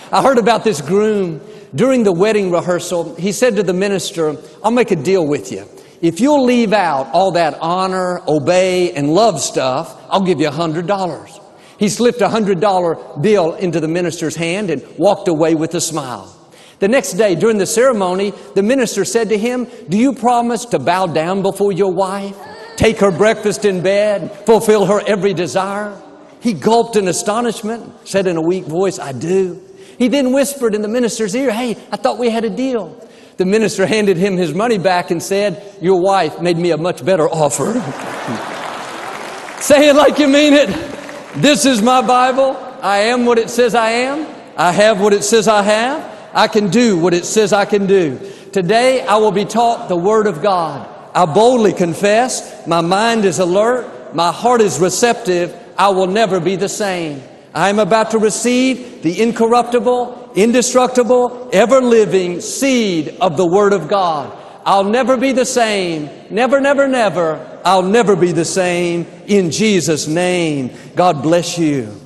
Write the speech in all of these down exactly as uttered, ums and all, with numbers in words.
I heard about this groom. During the wedding rehearsal, he said to the minister, I'll make a deal with you. If you'll leave out all that honor, obey, and love stuff, I'll give you a hundred dollars. He slipped a hundred dollar bill into the minister's hand and walked away with a smile. The next day, during the ceremony, the minister said to him, do you promise to bow down before your wife, take her breakfast in bed, fulfill her every desire? He gulped in astonishment, said in a weak voice, I do. He then whispered in the minister's ear, hey, I thought we had a deal. The minister handed him his money back and said, your wife made me a much better offer. Say it like you mean it. This is my Bible. I am what it says I am. I have what it says I have. I can do what it says I can do. Today I will be taught the Word of God. I boldly confess, my mind is alert, my heart is receptive, I will never be the same. I am about to receive the incorruptible, indestructible, ever-living seed of the Word of God. I'll never be the same. Never, never, never. I'll never be the same. In Jesus' name, God bless you.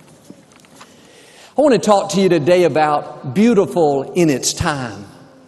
I want to talk to you today about beautiful in its time.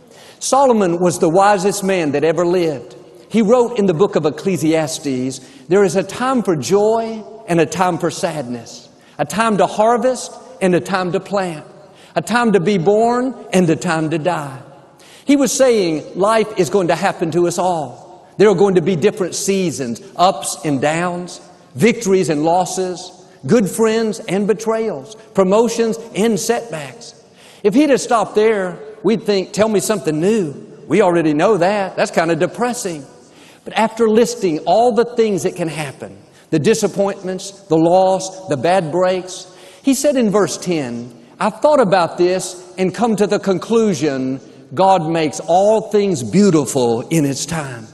Solomon was the wisest man that ever lived. He wrote in the book of Ecclesiastes, there is a time for joy and a time for sadness, a time to harvest and a time to plant, a time to be born and a time to die. He was saying life is going to happen to us all. There are going to be different seasons, ups and downs, victories and losses, good friends and betrayals, promotions and setbacks. If he'd have stopped there, we'd think, tell me something new. We already know that. That's kind of depressing. But after listing all the things that can happen, the disappointments, the loss, the bad breaks, he said in verse ten, I've thought about this and come to the conclusion, God makes all things beautiful in its time.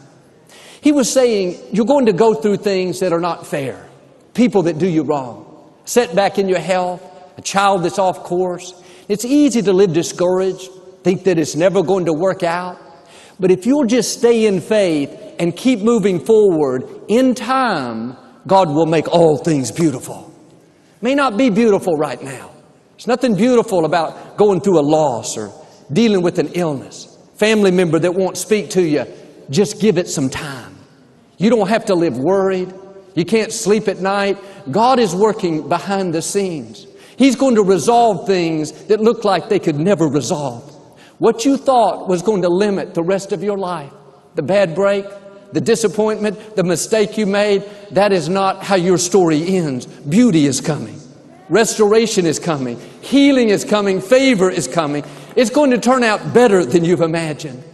He was saying, you're going to go through things that are not fair. People that do you wrong, setback in your health, a child that's off course. It's easy to live discouraged, think that it's never going to work out. But if you'll just stay in faith and keep moving forward, in time, God will make all things beautiful. May not be beautiful right now. There's nothing beautiful about going through a loss or dealing with an illness. Family member that won't speak to you, just give it some time. You don't have to live worried. You can't sleep at night. God is working behind the scenes. He's going to resolve things that look like they could never resolve. What you thought was going to limit the rest of your life, the bad break, the disappointment, the mistake you made, that is not how your story ends. Beauty is coming. Restoration is coming. Healing is coming. Favor is coming. It's going to turn out better than you've imagined.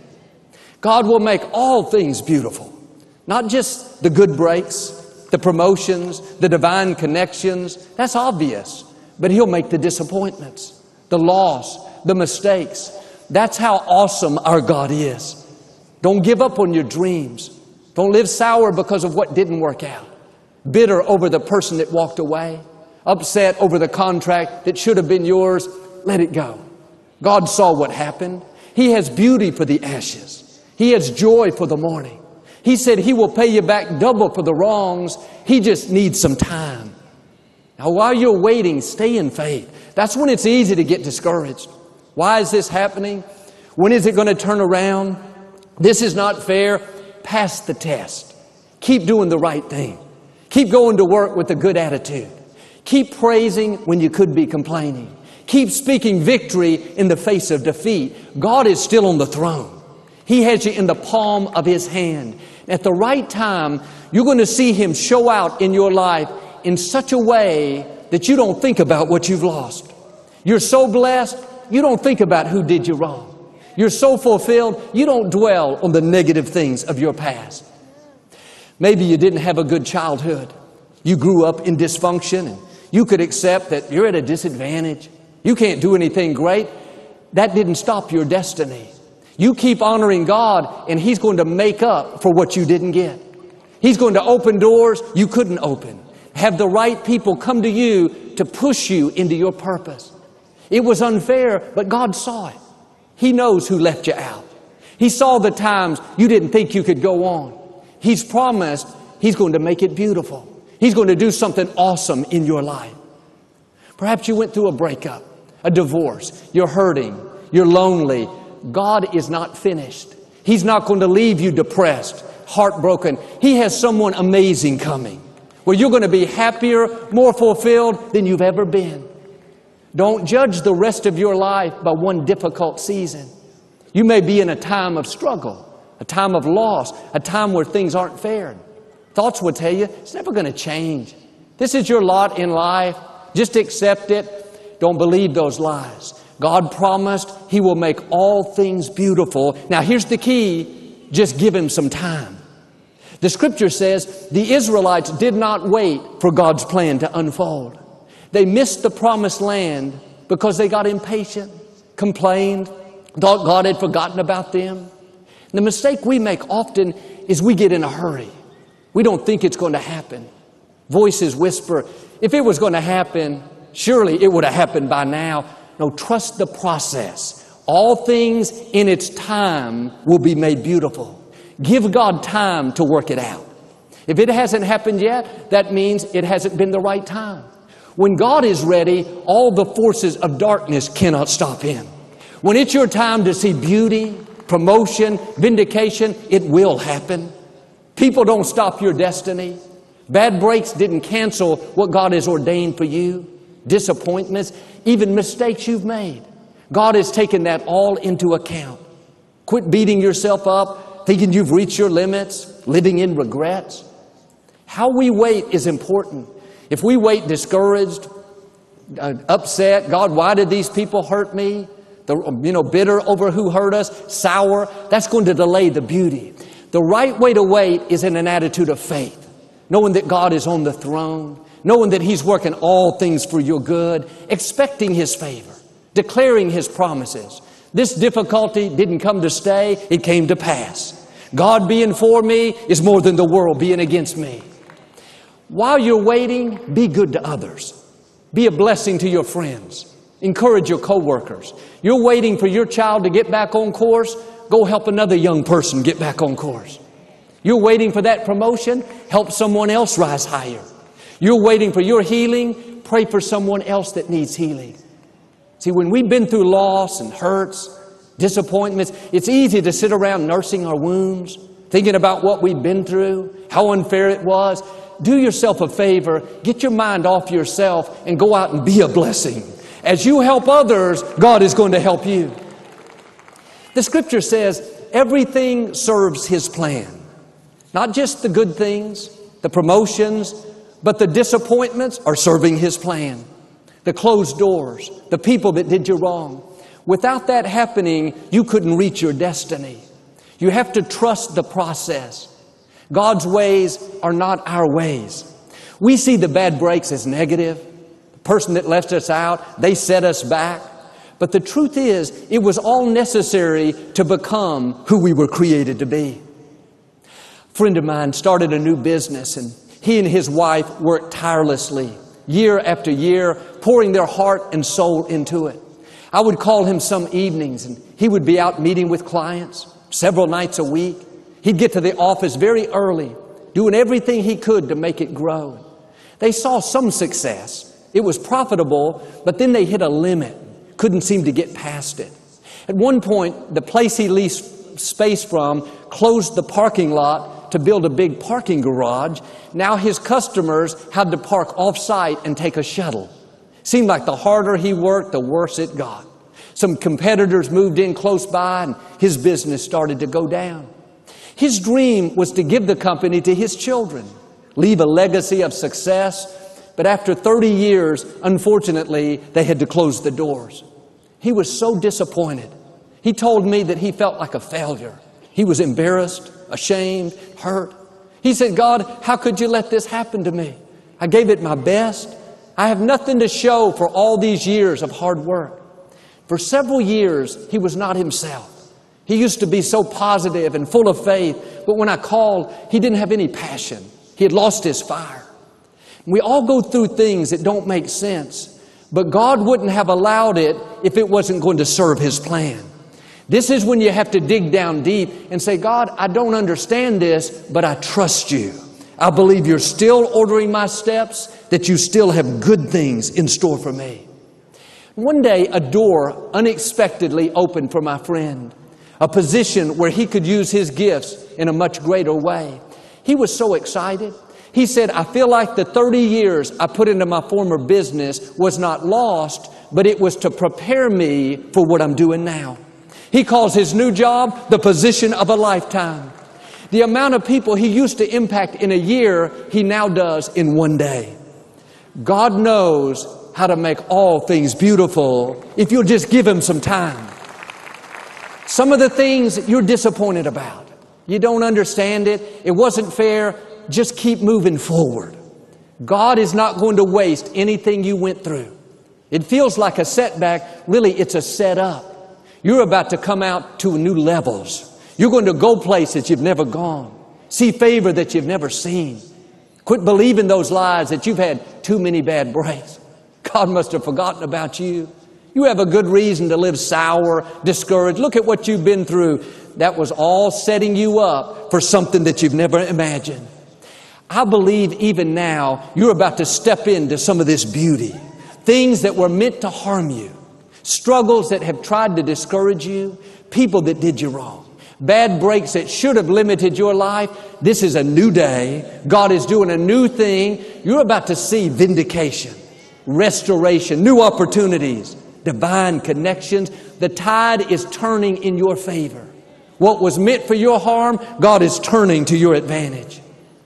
God will make all things beautiful. Not just the good breaks, the promotions, the divine connections. That's obvious. But He'll make the disappointments, the loss, the mistakes. That's how awesome our God is. Don't give up on your dreams. Don't live sour because of what didn't work out. Bitter over the person that walked away. Upset over the contract that should have been yours. Let it go. God saw what happened. He has beauty for the ashes. He has joy for the morning. He said He will pay you back double for the wrongs. He just needs some time. Now, while you're waiting, stay in faith. That's when it's easy to get discouraged. Why is this happening? When is it going to turn around? This is not fair. Pass the test. Keep doing the right thing. Keep going to work with a good attitude. Keep praising when you could be complaining. Keep speaking victory in the face of defeat. God is still on the throne. He has you in the palm of His hand. At the right time, you're going to see Him show out in your life in such a way that you don't think about what you've lost. You're so blessed, you don't think about who did you wrong. You're so fulfilled, you don't dwell on the negative things of your past. Maybe you didn't have a good childhood. You grew up in dysfunction and you could accept that you're at a disadvantage. You can't do anything great. That didn't stop your destiny. You keep honoring God and He's going to make up for what you didn't get. He's going to open doors you couldn't open. Have the right people come to you to push you into your purpose. It was unfair, but God saw it. He knows who left you out. He saw the times you didn't think you could go on. He's promised He's going to make it beautiful. He's going to do something awesome in your life. Perhaps you went through a breakup. a divorce. You're hurting. You're lonely. God is not finished. He's not going to leave you depressed, heartbroken. He has someone amazing coming where you're going to be happier, more fulfilled than you've ever been. Don't judge the rest of your life by one difficult season. You may be in a time of struggle, a time of loss, a time where things aren't fair. Thoughts will tell you it's never going to change. This is your lot in life. Just accept it. Don't believe those lies. God promised He will make all things beautiful. Now here's the key. Just give Him some time. The Scripture says the Israelites did not wait for God's plan to unfold. They missed the promised land because they got impatient, complained, thought God had forgotten about them. The mistake we make often is we get in a hurry. We don't think it's going to happen. Voices whisper, if it was going to happen, surely it would have happened by now. No, trust the process. All things in its time will be made beautiful. Give God time to work it out. If it hasn't happened yet, that means it hasn't been the right time. When God is ready, all the forces of darkness cannot stop Him. When it's your time to see beauty, promotion, vindication, it will happen. People don't stop your destiny. Bad breaks didn't cancel what God has ordained for you. Disappointments, even mistakes you've made. God has taken that all into account. Quit beating yourself up, thinking you've reached your limits, living in regrets. How we wait is important. If we wait discouraged, uh, upset, God, why did these people hurt me? The, you know, bitter over who hurt us, sour, that's going to delay the beauty. The right way to wait is in an attitude of faith, knowing that God is on the throne, knowing that He's working all things for your good, expecting His favor, declaring His promises. This difficulty didn't come to stay, it came to pass. God being for me is more than the world being against me. While you're waiting, be good to others. Be a blessing to your friends. Encourage your coworkers. You're waiting for your child to get back on course, go help another young person get back on course. You're waiting for that promotion, help someone else rise higher. You're waiting for your healing, pray for someone else that needs healing. See, when we've been through loss and hurts, disappointments, it's easy to sit around nursing our wounds, thinking about what we've been through, how unfair it was. Do yourself a favor, get your mind off yourself and go out and be a blessing. As you help others, God is going to help you. The Scripture says everything serves His plan. Not just the good things, the promotions, but the disappointments are serving His plan. The closed doors, the people that did you wrong. Without that happening, you couldn't reach your destiny. You have to trust the process. God's ways are not our ways. We see the bad breaks as negative. The person that left us out, they set us back. But the truth is, it was all necessary to become who we were created to be. A friend of mine started a new business, and he and his wife worked tirelessly, year after year, pouring their heart and soul into it. I would call him some evenings, and he would be out meeting with clients several nights a week. He'd get to the office very early, doing everything he could to make it grow. They saw some success. It was profitable, but then they hit a limit. Couldn't seem to get past it. At one point, the place he leased space from closed the parking lot to build a big parking garage. Now his customers had to park off-site and take a shuttle. Seemed like the harder he worked, the worse it got. Some competitors moved in close by, and his business started to go down. His dream was to give the company to his children, leave a legacy of success. But after thirty years, unfortunately, they had to close the doors. He was so disappointed. He told me that he felt like a failure. He was embarrassed, ashamed, hurt. He said, God, how could you let this happen to me? I gave it my best. I have nothing to show for all these years of hard work. For several years, he was not himself. He used to be so positive and full of faith, but when I called, he didn't have any passion. He had lost his fire. We all go through things that don't make sense, but God wouldn't have allowed it if it wasn't going to serve His plan. This is when you have to dig down deep and say, God, I don't understand this, but I trust You. I believe You're still ordering my steps, that You still have good things in store for me. One day, a door unexpectedly opened for my friend, a position where he could use his gifts in a much greater way. He was so excited. He said, I feel like the thirty years I put into my former business was not lost, but it was to prepare me for what I'm doing now. He calls his new job the position of a lifetime. The amount of people he used to impact in a year, he now does in one day. God knows how to make all things beautiful if you'll just give Him some time. Some of the things you're disappointed about, you don't understand it, it wasn't fair, just keep moving forward. God is not going to waste anything you went through. It feels like a setback, really it's a setup. You're about to come out to new levels. You're going to go places you've never gone, see favor that you've never seen. Quit believing those lies that you've had too many bad breaks. God must have forgotten about you. You have a good reason to live sour, discouraged. Look at what you've been through. That was all setting you up for something that you've never imagined. I believe even now you're about to step into some of this beauty. Things that were meant to harm you. Struggles that have tried to discourage you. People that did you wrong. Bad breaks that should have limited your life. This is a new day. God is doing a new thing. You're about to see vindication, restoration, new opportunities, divine connections. The tide is turning in your favor. What was meant for your harm, God is turning to your advantage.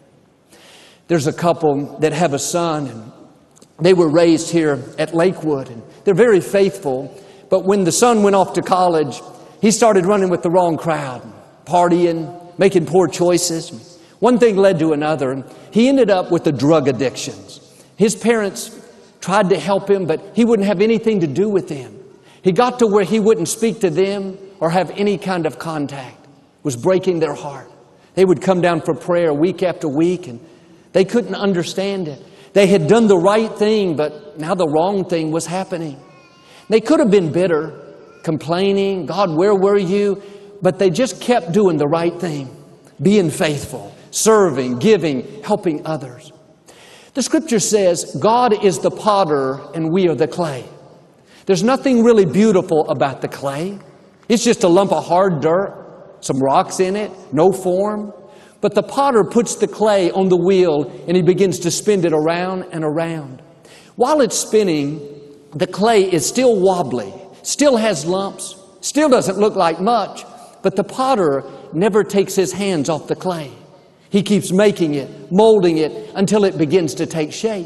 There's a couple that have a son, and they were raised here at Lakewood, and they're very faithful. But when the son went off to college, he started running with the wrong crowd, partying, making poor choices. One thing led to another, and he ended up with the drug addictions. His parents tried to help him, but he wouldn't have anything to do with them. He got to where he wouldn't speak to them or have any kind of contact. It was breaking their heart. They would come down for prayer week after week, and they couldn't understand it. They had done the right thing, but now the wrong thing was happening. They could have been bitter, complaining, God, where were you? But they just kept doing the right thing, being faithful, serving, giving, helping others. The scripture says, God is the potter and we are the clay. There's nothing really beautiful about the clay. It's just a lump of hard dirt, some rocks in it, no form. But the potter puts the clay on the wheel and he begins to spin it around and around. While it's spinning, the clay is still wobbly, still has lumps, still doesn't look like much, but the potter never takes his hands off the clay. He keeps making it, molding it until it begins to take shape.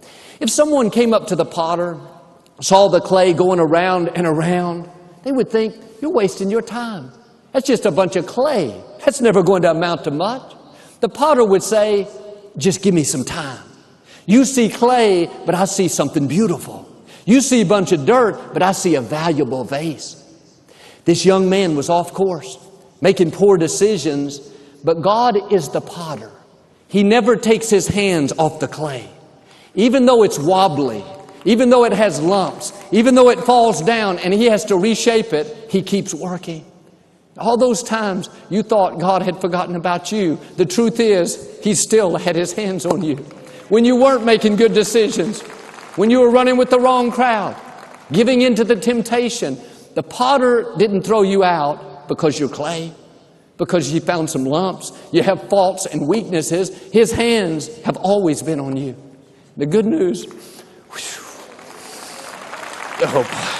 If someone came up to the potter, saw the clay going around and around, they would think, you're wasting your time. That's just a bunch of clay. That's never going to amount to much. The potter would say, just give me some time. You see clay, but I see something beautiful. You see a bunch of dirt, but I see a valuable vase. This young man was off course, making poor decisions, but God is the potter. He never takes his hands off the clay. Even though it's wobbly, even though it has lumps, even though it falls down and he has to reshape it, he keeps working. All those times you thought God had forgotten about you, the truth is, He still had His hands on you. When you weren't making good decisions, when you were running with the wrong crowd, giving in to the temptation, the potter didn't throw you out because you're clay, because you found some lumps, you have faults and weaknesses. His hands have always been on you. The good news, whew, oh,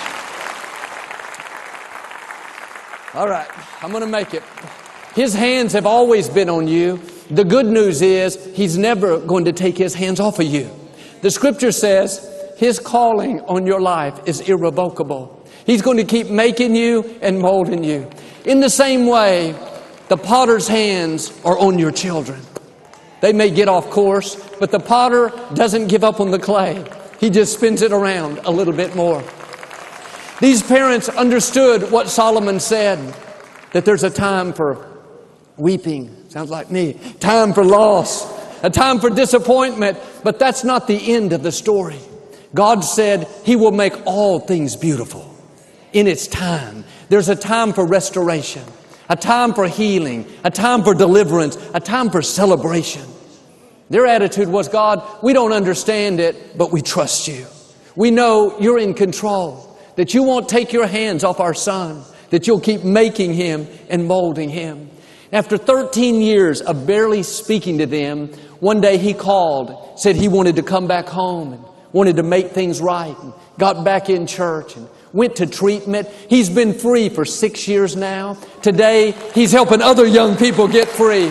all right, I'm going to make it. His hands have always been on you. The good news is He's never going to take His hands off of you. The scripture says His calling on your life is irrevocable. He's going to keep making you and molding you. In the same way, the potter's hands are on your children. They may get off course, but the potter doesn't give up on the clay. He just spins it around a little bit more. These parents understood what Solomon said, that there's a time for weeping, sounds like me, time for loss, a time for disappointment, but that's not the end of the story. God said He will make all things beautiful in its time. There's a time for restoration, a time for healing, a time for deliverance, a time for celebration. Their attitude was, God, we don't understand it, but we trust You. We know You're in control. that you won't take your hands off our son, that you'll keep making him and molding him. After thirteen years of barely speaking to them, one day he called, said he wanted to come back home and wanted to make things right, and got back in church and went to treatment. He's been free for six years now. Today, he's helping other young people get free.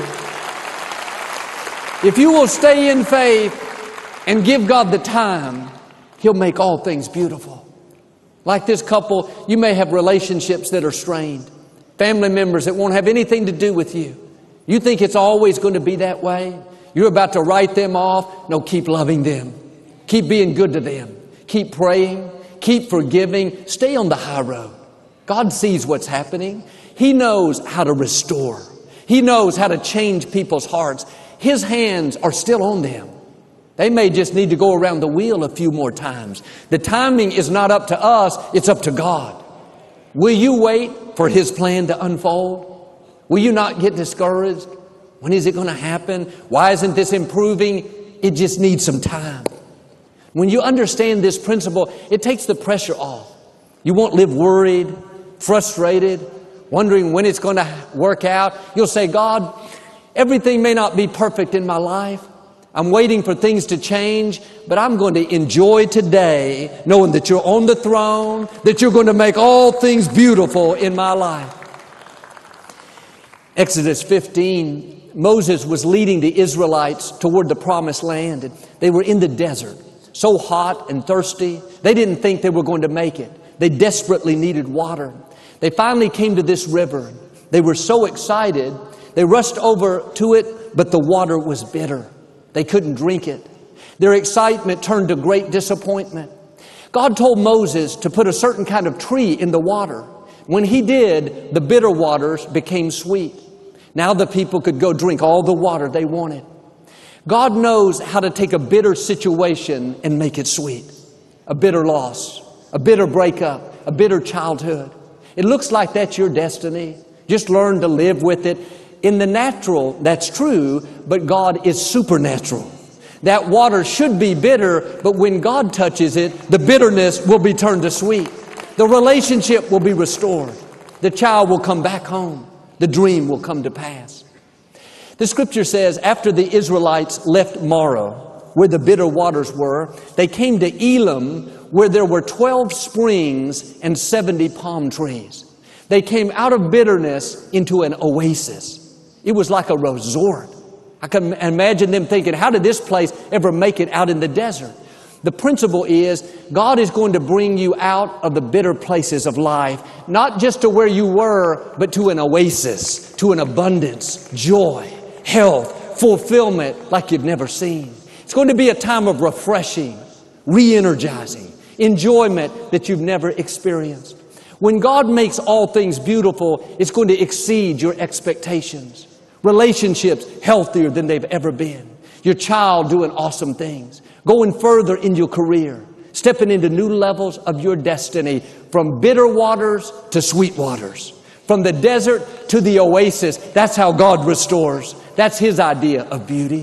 If you will stay in faith and give God the time, He'll make all things beautiful. Like this couple, you may have relationships that are strained. Family members that won't have anything to do with you. You think it's always going to be that way? You're about to write them off? No, keep loving them. Keep being good to them. Keep praying. Keep forgiving. Stay on the high road. God sees what's happening. He knows how to restore. He knows how to change people's hearts. His hands are still on them. They may just need to go around the wheel a few more times. The timing is not up to us, it's up to God. Will you wait for His plan to unfold? Will you not get discouraged? When is it going to happen? Why isn't this improving? It just needs some time. When you understand this principle, it takes the pressure off. You won't live worried, frustrated, wondering when it's going to work out. You'll say, God, everything may not be perfect in my life. I'm waiting for things to change, but I'm going to enjoy today knowing that you're on the throne, that you're going to make all things beautiful in my life. Exodus fifteen, Moses was leading the Israelites toward the promised land, and they were in the desert, so hot and thirsty. They didn't think they were going to make it. They desperately needed water. They finally came to this river. They were so excited, they rushed over to it, but the water was bitter. They couldn't drink it. Their excitement turned to great disappointment. God told Moses to put a certain kind of tree in the water. When he did, the bitter waters became sweet. Now the people could go drink all the water they wanted. God knows how to take a bitter situation and make it sweet. A bitter loss, a bitter breakup, a bitter childhood. It looks like that's your destiny. Just learn to live with it. In the natural, that's true, but God is supernatural. That water should be bitter, but when God touches it, the bitterness will be turned to sweet. The relationship will be restored. The child will come back home. The dream will come to pass. The scripture says, after the Israelites left Marah, where the bitter waters were, they came to Elim, where there were twelve springs and seventy palm trees. They came out of bitterness into an oasis. It was like a resort. I can imagine them thinking, how did this place ever make it out in the desert? The principle is, God is going to bring you out of the bitter places of life, not just to where you were, but to an oasis, to an abundance, joy, health, fulfillment like you've never seen. It's going to be a time of refreshing, re-energizing, enjoyment that you've never experienced. When God makes all things beautiful, it's going to exceed your expectations. Relationships healthier than they've ever been. Your child doing awesome things. Going further in your career. Stepping into new levels of your destiny. From bitter waters to sweet waters. From the desert to the oasis. That's how God restores. That's His idea of beauty.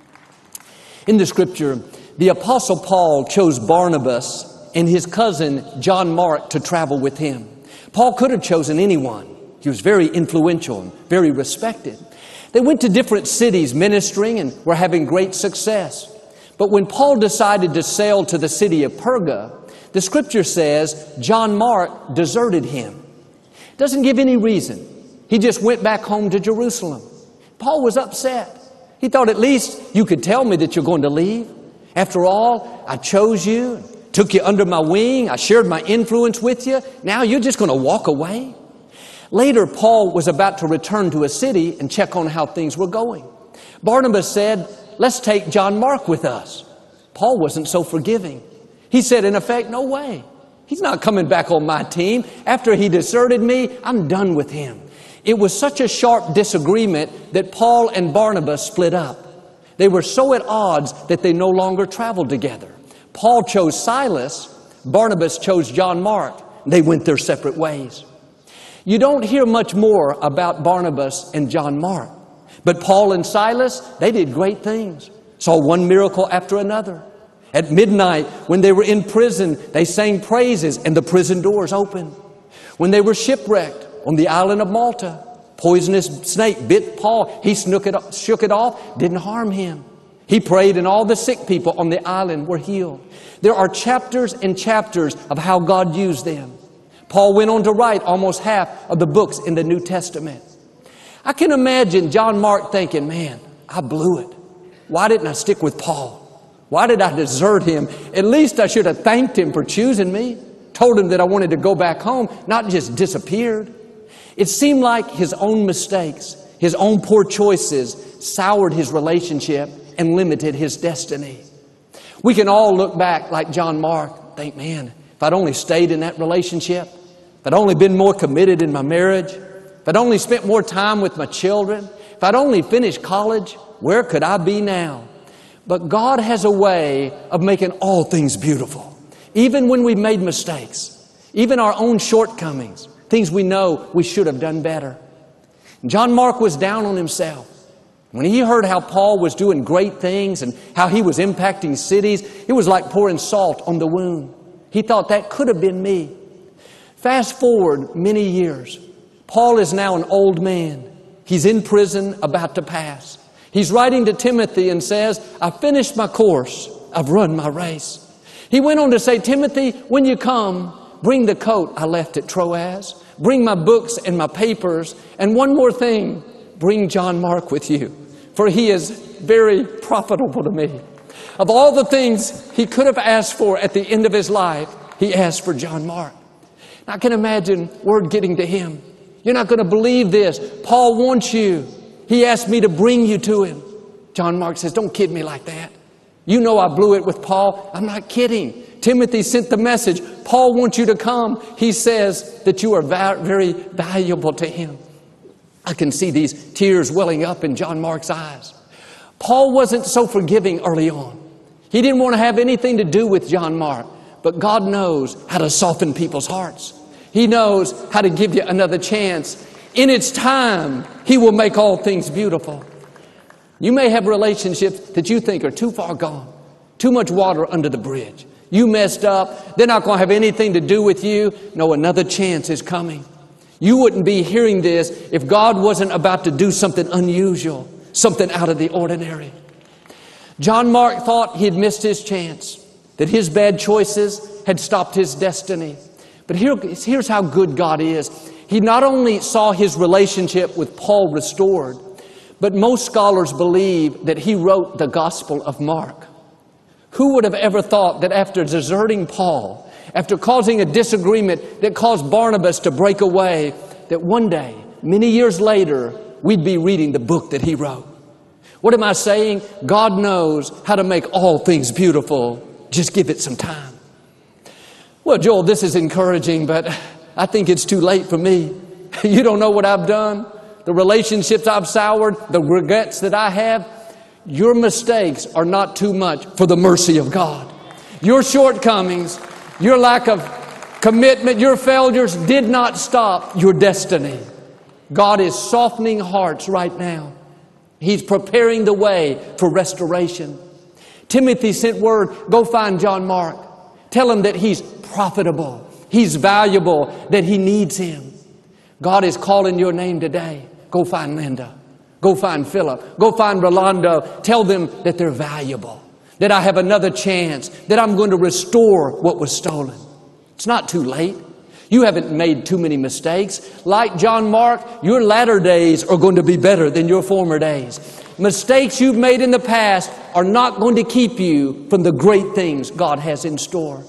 In the scripture, the Apostle Paul chose Barnabas and his cousin John Mark to travel with him. Paul could have chosen anyone. He was very influential and very respected. They went to different cities ministering and were having great success. But when Paul decided to sail to the city of Perga, the scripture says John Mark deserted him. Doesn't give any reason. He just went back home to Jerusalem. Paul was upset. He thought, at least you could tell me that you're going to leave. After all, I chose you, took you under my wing, I shared my influence with you. Now you're just going to walk away? Later, Paul was about to return to a city and check on how things were going. Barnabas said, let's take John Mark with us. Paul wasn't so forgiving. He said, in effect, no way. He's not coming back on my team. After he deserted me, I'm done with him. It was such a sharp disagreement that Paul and Barnabas split up. They were so at odds that they no longer traveled together. Paul chose Silas. Barnabas chose John Mark. They went their separate ways. You don't hear much more about Barnabas and John Mark. But Paul and Silas, they did great things. Saw one miracle after another. At midnight, when they were in prison, they sang praises and the prison doors opened. When they were shipwrecked on the island of Malta, poisonous snake bit Paul. He snook it, shook it off, didn't harm him. He prayed and all the sick people on the island were healed. There are chapters and chapters of how God used them. Paul went on to write almost half of the books in the New Testament. I can imagine John Mark thinking, man, I blew it. Why didn't I stick with Paul? Why did I desert him? At least I should have thanked him for choosing me. Told him that I wanted to go back home, not just disappeared. It seemed like his own mistakes, his own poor choices soured his relationship and limited his destiny. We can all look back like John Mark, think, man, if I'd only stayed in that relationship, if I'd only been more committed in my marriage, if I'd only spent more time with my children, if I'd only finished college, where could I be now? But God has a way of making all things beautiful. Even when we've made mistakes, even our own shortcomings, things we know we should have done better. John Mark was down on himself. When he heard how Paul was doing great things and how he was impacting cities, it was like pouring salt on the wound. He thought that could have been me. Fast forward many years. Paul is now an old man. He's in prison, about to pass. He's writing to Timothy and says, I finished my course. I've run my race. He went on to say, Timothy, when you come, bring the coat I left at Troas. Bring my books and my papers. And one more thing, bring John Mark with you, for he is very profitable to me. Of all the things he could have asked for at the end of his life, he asked for John Mark. I can imagine word getting to him. You're not going to believe this. Paul wants you. He asked me to bring you to him. John Mark says, don't kid me like that. You know I blew it with Paul. I'm not kidding. Timothy sent the message. Paul wants you to come. He says that you are va- very valuable to him. I can see these tears welling up in John Mark's eyes. Paul wasn't so forgiving early on. He didn't want to have anything to do with John Mark. But God knows how to soften people's hearts. He knows how to give you another chance. In its time, He will make all things beautiful. You may have relationships that you think are too far gone, too much water under the bridge. You messed up. They're not going to have anything to do with you. No, another chance is coming. You wouldn't be hearing this if God wasn't about to do something unusual, something out of the ordinary. John Mark thought he had missed his chance, that his bad choices had stopped his destiny. But here, here's how good God is. He not only saw his relationship with Paul restored, but most scholars believe that he wrote the Gospel of Mark. Who would have ever thought that after deserting Paul, after causing a disagreement that caused Barnabas to break away, that one day, many years later, we'd be reading the book that he wrote? What am I saying? God knows how to make all things beautiful. Just give it some time. Well, Joel, this is encouraging, but I think it's too late for me. You don't know what I've done, the relationships I've soured, the regrets that I have. Your mistakes are not too much for the mercy of God. Your shortcomings, your lack of commitment, your failures did not stop your destiny. God is softening hearts right now. He's preparing the way for restoration. Timothy sent word, go find John Mark. Tell him that he's profitable, he's valuable, that he needs him. God is calling your name today. Go find Linda. Go find Philip. Go find Rolando. Tell them that they're valuable, that I have another chance, that I'm going to restore what was stolen. It's not too late. You haven't made too many mistakes. Like John Mark, your latter days are going to be better than your former days. Mistakes you've made in the past are not going to keep you from the great things God has in store.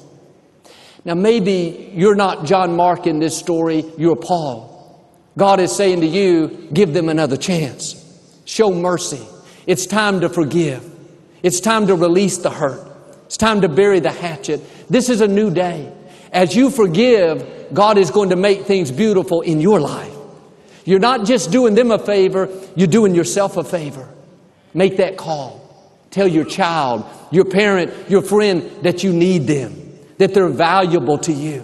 Now, maybe you're not John Mark in this story, you're Paul. God is saying to you, give them another chance. Show mercy. It's time to forgive. It's time to release the hurt. It's time to bury the hatchet. This is a new day. As you forgive, God is going to make things beautiful in your life. You're not just doing them a favor, you're doing yourself a favor. Make that call. Tell your child, your parent, your friend that you need them, that they're valuable to you.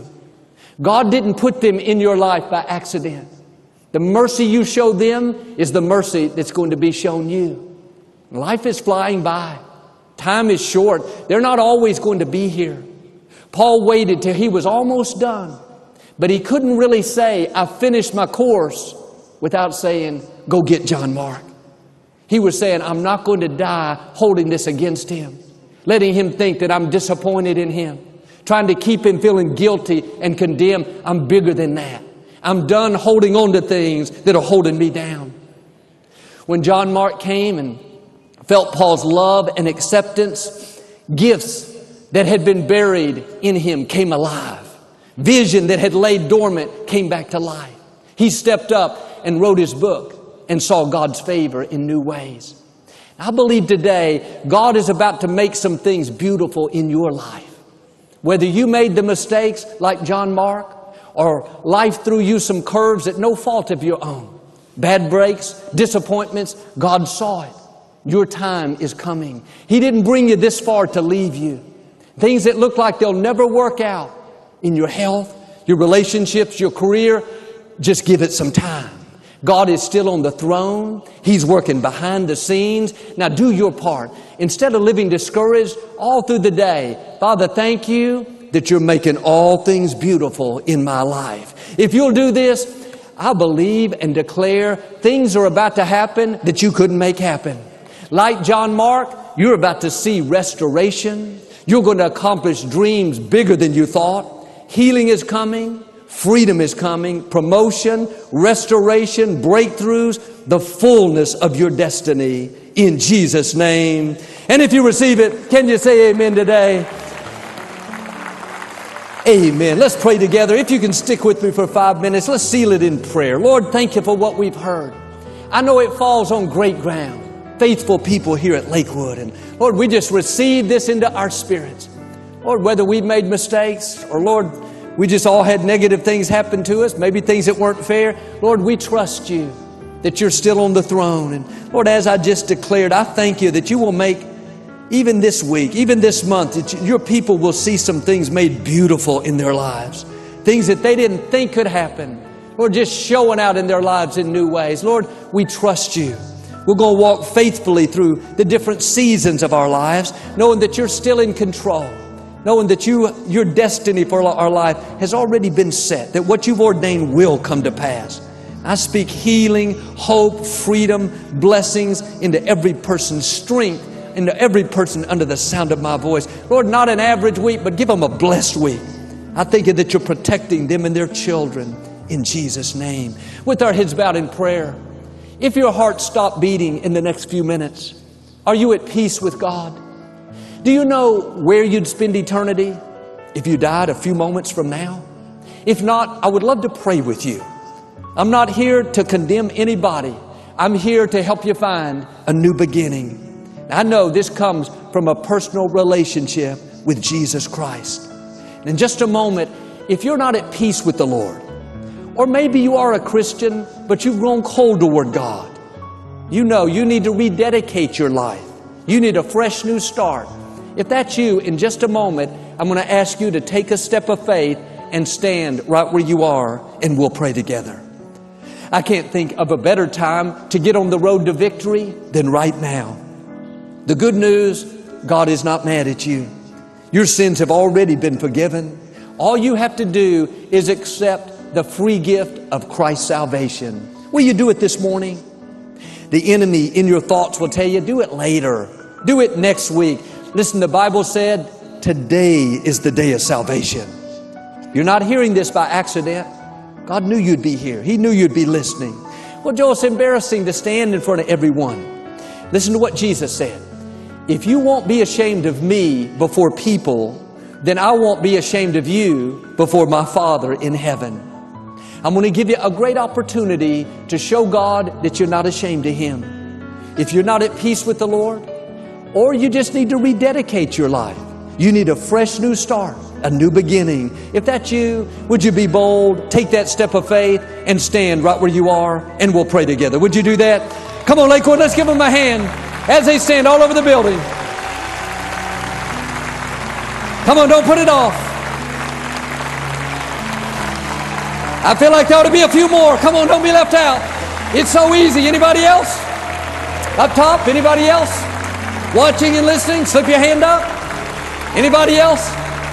God didn't put them in your life by accident. The mercy you show them is the mercy that's going to be shown you. Life is flying by. Time is short. They're not always going to be here. Paul waited till he was almost done, but he couldn't really say, I finished my course, without saying, go get John Mark. He was saying, I'm not going to die holding this against him, letting him think that I'm disappointed in him, trying to keep him feeling guilty and condemned. I'm bigger than that. I'm done holding on to things that are holding me down. When John Mark came and felt Paul's love and acceptance, gifts that had been buried in him came alive. Vision that had laid dormant came back to life. He stepped up and wrote his book and saw God's favor in new ways. I believe today God is about to make some things beautiful in your life. Whether you made the mistakes like John Mark, or life threw you some curves at no fault of your own, bad breaks, disappointments, God saw it. Your time is coming. He didn't bring you this far to leave you. Things that look like they'll never work out in your health, your relationships, your career, just give it some time. God is still on the throne. He's working behind the scenes. Now do your part. Instead of living discouraged all through the day, Father, thank you that you're making all things beautiful in my life. If you'll do this, I believe and declare things are about to happen that you couldn't make happen. Like John Mark, you're about to see restoration. You're going to accomplish dreams bigger than you thought. Healing is coming. Freedom is coming. Promotion, restoration, breakthroughs, the fullness of your destiny in Jesus' name. And if you receive it, can you say amen today? Amen. Let's pray together. If you can stick with me for five minutes, let's seal it in prayer. Lord, thank you for what we've heard. I know it falls on great ground. Faithful people here at Lakewood. And Lord, we just receive this into our spirits. Lord, whether we've made mistakes or Lord, we just all had negative things happen to us, maybe things that weren't fair. Lord, we trust you that you're still on the throne. And Lord, as I just declared, I thank you that you will make, even this week, even this month, that your people will see some things made beautiful in their lives. Things that they didn't think could happen. Lord, just showing out in their lives in new ways. Lord, we trust you. We're going to walk faithfully through the different seasons of our lives, knowing that you're still in control, knowing that you, your destiny for our life has already been set, that what you've ordained will come to pass. I speak healing, hope, freedom, blessings into every person's strength, into every person under the sound of my voice. Lord, not an average week, but give them a blessed week. I thank you that you're protecting them and their children in Jesus' name. With our heads bowed in prayer, if your heart stopped beating in the next few minutes, are you at peace with God? Do you know where you'd spend eternity if you died a few moments from now? If not, I would love to pray with you. I'm not here to condemn anybody. I'm here to help you find a new beginning. I know this comes from a personal relationship with Jesus Christ. And in just a moment, if you're not at peace with the Lord, or maybe you are a Christian, but you've grown cold toward God, you know you need to rededicate your life. You need a fresh new start. If that's you, in just a moment, I'm going to ask you to take a step of faith and stand right where you are, and we'll pray together. I can't think of a better time to get on the road to victory than right now. The good news, God is not mad at you. Your sins have already been forgiven. All you have to do is accept the free gift of Christ's salvation. Will you do it this morning? The enemy in your thoughts will tell you, do it later. Do it next week. Listen, the Bible said, today is the day of salvation. You're not hearing this by accident. God knew you'd be here. He knew you'd be listening. Well, Joel, it's embarrassing to stand in front of everyone. Listen to what Jesus said. If you won't be ashamed of me before people, then I won't be ashamed of you before my Father in heaven. I'm going to give you a great opportunity to show God that you're not ashamed of Him. If you're not at peace with the Lord, or you just need to rededicate your life, you need a fresh new start, a new beginning. If that's you, would you be bold, take that step of faith, and stand right where you are, and we'll pray together. Would you do that? Come on, Lakewood, let's give them a hand as they stand all over the building. Come on, don't put it off. I feel like there ought to be a few more. Come on, don't be left out. It's so easy. Anybody else? Up top, anybody else? Watching and listening, slip your hand up. Anybody else?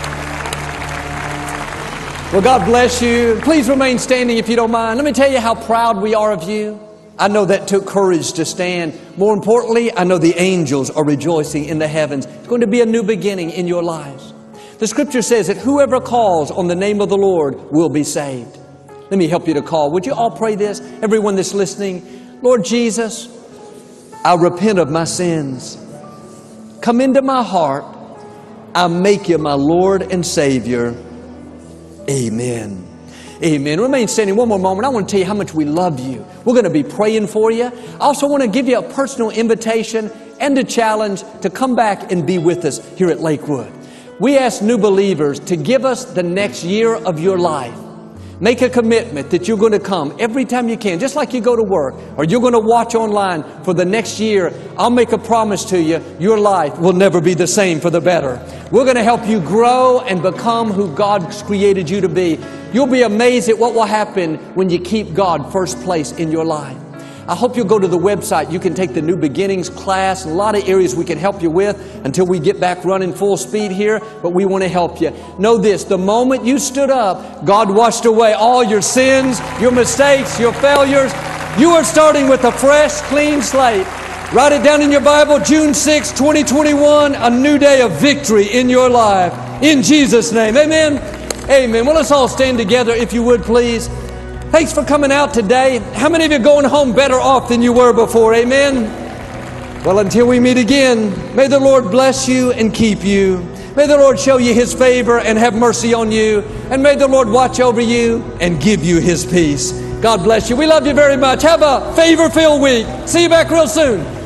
Well, God bless you. Please remain standing if you don't mind. Let me tell you how proud we are of you. I know that took courage to stand. More importantly, I know the angels are rejoicing in the heavens. It's going to be a new beginning in your lives. The scripture says that whoever calls on the name of the Lord will be saved. Let me help you to call. Would you all pray this? Everyone that's listening. Lord Jesus, I repent of my sins. Come into my heart. I make you my Lord and Savior. Amen. Amen. Remain standing one more moment. I want to tell you how much we love you. We're going to be praying for you. I also want to give you a personal invitation and a challenge to come back and be with us here at Lakewood. We ask new believers to give us the next year of your life. Make a commitment that you're going to come every time you can, just like you go to work or you're going to watch online for the next year. I'll make a promise to you, your life will never be the same for the better. We're going to help you grow and become who God's created you to be. You'll be amazed at what will happen when you keep God first place in your life. I hope you'll go to the website. You can take the New Beginnings class. A lot of areas we can help you with until we get back running full speed here, but we want to help you. Know this, the moment you stood up, God washed away all your sins, your mistakes, your failures. You are starting with a fresh, clean slate. Write it down in your Bible, June sixth, twenty twenty-one, a new day of victory in your life. In Jesus' name, amen? Amen. Well, let's all stand together if you would, please. Thanks for coming out today. How many of you are going home better off than you were before? Amen? Well, until we meet again, may the Lord bless you and keep you. May the Lord show you His favor and have mercy on you. And may the Lord watch over you and give you His peace. God bless you. We love you very much. Have a favor-filled week. See you back real soon.